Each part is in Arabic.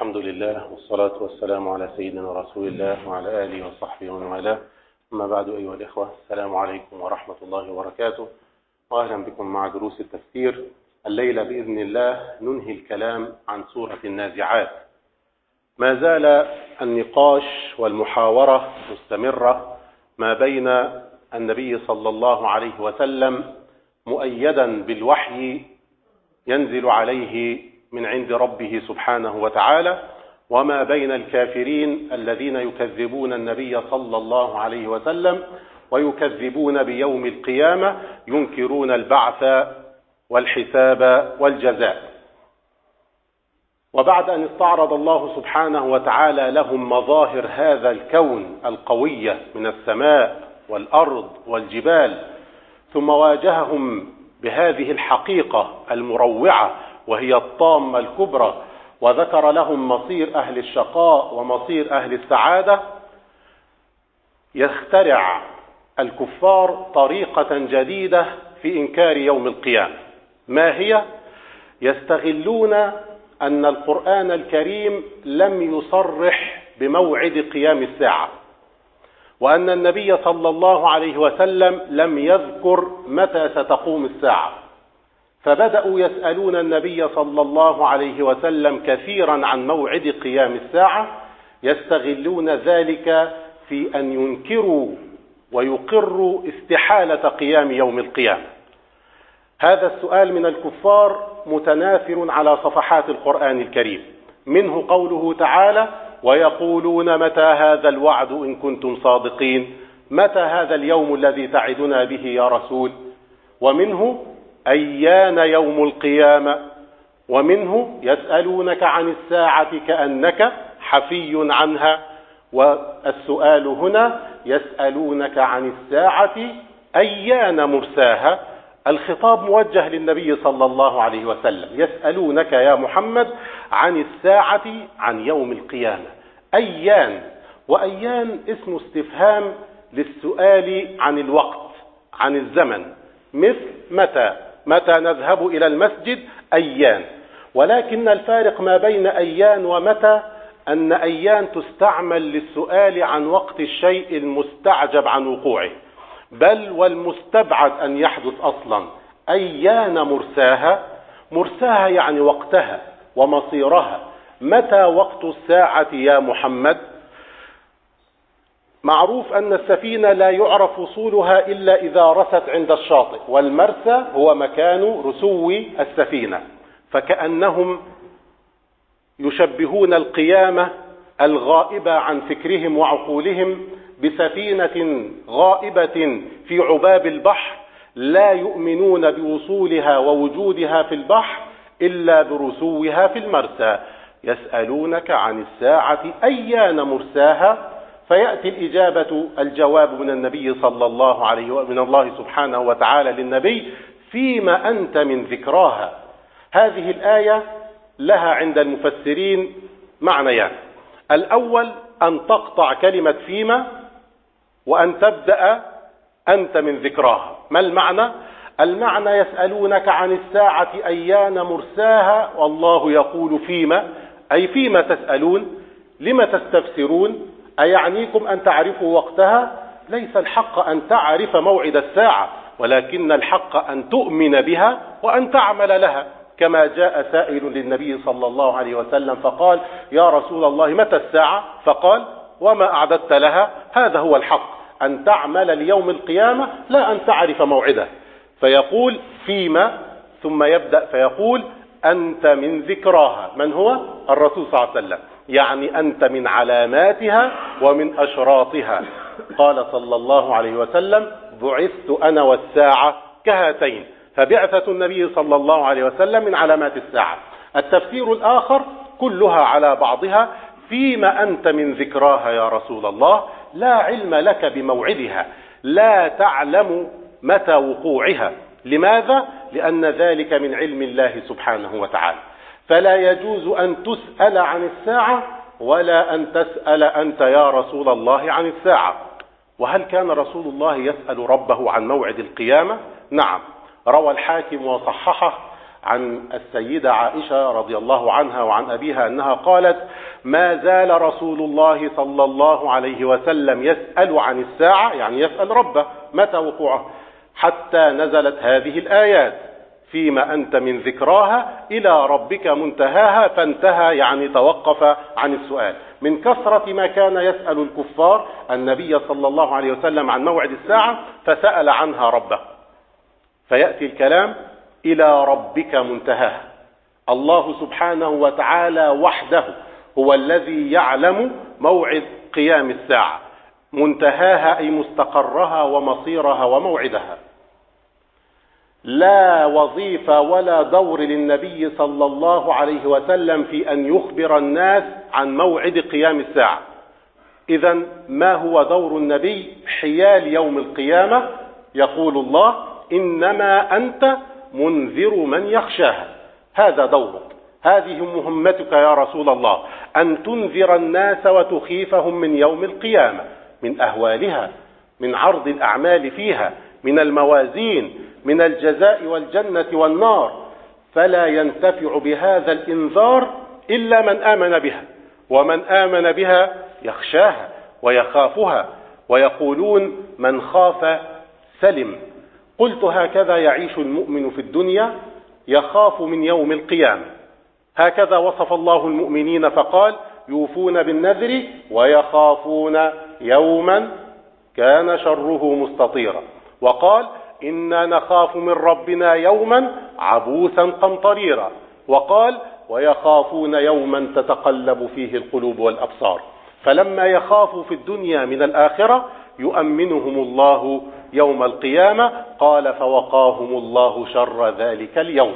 الحمد لله والصلاة والسلام على سيدنا رسول الله وعلى آله وصحبه ومن والاه. أما بعد أيها الإخوة، السلام عليكم ورحمة الله وبركاته، وأهلا بكم مع دروس التفسير. الليلة بإذن الله ننهي الكلام عن سورة النازعات. ما زال النقاش والمحاورة مستمرة ما بين النبي صلى الله عليه وسلم مؤيدا بالوحي ينزل عليه من عند ربه سبحانه وتعالى، وما بين الكافرين الذين يكذبون النبي صلى الله عليه وسلم ويكذبون بيوم القيامة، ينكرون البعث والحساب والجزاء. وبعد أن استعرض الله سبحانه وتعالى لهم مظاهر هذا الكون القوية من السماء والأرض والجبال، ثم واجههم بهذه الحقيقة المروعة وهي الطامة الكبرى، وذكر لهم مصير أهل الشقاء ومصير أهل السعادة، يخترع الكفار طريقة جديدة في إنكار يوم القيامة. ما هي؟ يستغلون أن القرآن الكريم لم يصرح بموعد قيام الساعة، وأن النبي صلى الله عليه وسلم لم يذكر متى ستقوم الساعة، فبدأوا يسألون النبي صلى الله عليه وسلم كثيرا عن موعد قيام الساعة، يستغلون ذلك في أن ينكروا ويقروا استحالة قيام يوم القيامة. هذا السؤال من الكفار متناثر على صفحات القرآن الكريم، منه قوله تعالى: ويقولون متى هذا الوعد إن كنتم صادقين، متى هذا اليوم الذي تعدنا به يا رسول، ومنه أيان يوم القيامة، ومنه يسألونك عن الساعة كأنك حفي عنها. والسؤال هنا يسألونك عن الساعة أيان مرساها، الخطاب موجه للنبي صلى الله عليه وسلم، يسألونك يا محمد عن الساعة، عن يوم القيامة. أيان، وأيان اسم استفهام للسؤال عن الوقت، عن الزمن، مثل متى نذهب إلى المسجد، أيان. ولكن الفارق ما بين أيان ومتى أن أيان تستعمل للسؤال عن وقت الشيء المستعجب عن وقوعه، بل والمستبعد أن يحدث أصلا. أيان مرساها يعني وقتها ومصيرها. متى وقت الساعة يا محمد؟ معروف أن السفينة لا يعرف وصولها إلا إذا رست عند الشاطئ، والمرسى هو مكان رسو السفينة، فكأنهم يشبهون القيامة الغائبة عن فكرهم وعقولهم بسفينة غائبة في عباب البحر، لا يؤمنون بوصولها ووجودها في البحر إلا برسوها في المرسى. يسألونك عن الساعة أيان مرساها، فيأتي الجواب من النبي صلى الله عليه ومن الله سبحانه وتعالى للنبي: فيما أنت من ذكراها. هذه الآية لها عند المفسرين معنيان: الأول أن تقطع كلمة فيما، وأن تبدأ أنت من ذكراها. ما المعنى؟ المعنى يسألونك عن الساعة أيان مرساها، والله يقول فيما، أي فيما تسألون، لما تستفسرون، أيعنيكم أن تعرفوا وقتها؟ ليس الحق أن تعرف موعد الساعة، ولكن الحق أن تؤمن بها وأن تعمل لها، كما جاء سائل للنبي صلى الله عليه وسلم فقال: يا رسول الله متى الساعة؟ فقال: وما أعددت لها؟ هذا هو الحق، أن تعمل ليوم القيامة لا أن تعرف موعده. فيقول فيما، ثم يبدأ فيقول: أنت من ذكراها. من هو؟ الرسول صلى الله عليه وسلم، يعني أنت من علاماتها ومن أشراطها. قال صلى الله عليه وسلم: بعثت أنا والساعة كهاتين. فبعثة النبي صلى الله عليه وسلم من علامات الساعة. التفسير الآخر كلها على بعضها: فيما أنت من ذكراها يا رسول الله، لا علم لك بموعدها، لا تعلم متى وقوعها. لماذا؟ لأن ذلك من علم الله سبحانه وتعالى، فلا يجوز أن تسأل عن الساعة ولا أن تسأل أنت يا رسول الله عن الساعة. وهل كان رسول الله يسأل ربه عن موعد القيامة؟ نعم، روى الحاكم وصححه عن السيدة عائشة رضي الله عنها وعن أبيها أنها قالت: ما زال رسول الله صلى الله عليه وسلم يسأل عن الساعة، يعني يسأل ربه متى وقوعه، حتى نزلت هذه الآيات: فيما أنت من ذكراها إلى ربك منتهاها. فانتهى يعني توقف عن السؤال من كثرة ما كان يسأل الكفار النبي صلى الله عليه وسلم عن موعد الساعة، فسأل عنها ربه. فيأتي الكلام: إلى ربك منتهاها. الله سبحانه وتعالى وحده هو الذي يعلم موعد قيام الساعة، منتهاها أي مستقرها ومصيرها وموعدها. لا وظيفة ولا دور للنبي صلى الله عليه وسلم في أن يخبر الناس عن موعد قيام الساعة. إذن ما هو دور النبي حيال يوم القيامة؟ يقول الله: إنما أنت منذر من يخشاها. هذا دورك، هذه مهمتك يا رسول الله، أن تنذر الناس وتخيفهم من يوم القيامة، من أهوالها، من عرض الأعمال فيها، من الموازين، من الجزاء والجنة والنار. فلا ينتفع بهذا الإنذار إلا من آمن بها، ومن آمن بها يخشاها ويخافها، ويقولون: من خاف سلم. قلت: هكذا يعيش المؤمن في الدنيا، يخاف من يوم القيامة. هكذا وصف الله المؤمنين فقال: يوفون بالنذر ويخافون يوما كان شره مستطيرا. وقال: إنا نخاف من ربنا يوما عبوسا قمطريرا. وقال: ويخافون يوما تتقلب فيه القلوب والأبصار. فلما يخافوا في الدنيا من الآخرة يؤمنهم الله يوم القيامة. قال: فوقاهم الله شر ذلك اليوم.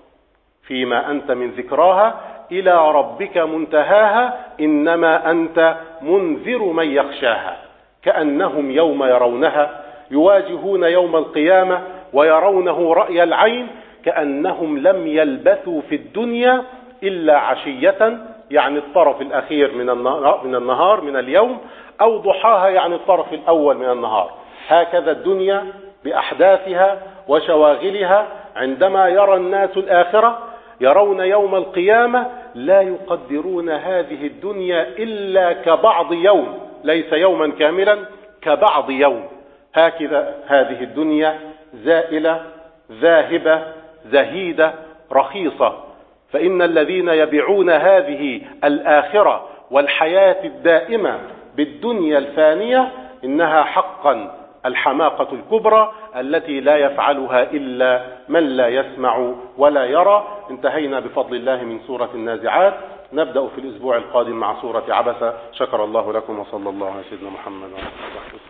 فيما أنت من ذكراها إلى ربك منتهاها، إنما أنت منذر من يخشاها. كأنهم يوم يرونها يواجهون يوم القيامة ويرونه رأي العين، كأنهم لم يلبثوا في الدنيا إلا عشية، يعني الطرف الأخير من النهار من اليوم، أو ضحاها يعني الطرف الأول من النهار. هكذا الدنيا بأحداثها وشواغلها. عندما يرى الناس الآخرة يرون يوم القيامة لا يقدرون هذه الدنيا إلا كبعض يوم، ليس يوما كاملا، كبعض يوم. هكذا هذه الدنيا زائلة ذاهبة زهيدة رخيصة. فإن الذين يبيعون هذه الآخرة والحياة الدائمة بالدنيا الفانية إنها حقا الحماقة الكبرى التي لا يفعلها إلا من لا يسمع ولا يرى. انتهينا بفضل الله من سورة النازعات. نبدأ في الأسبوع القادم مع سورة عبسة. شكر الله لكم وصلى الله على سيدنا محمد وعلى آله وصحبه.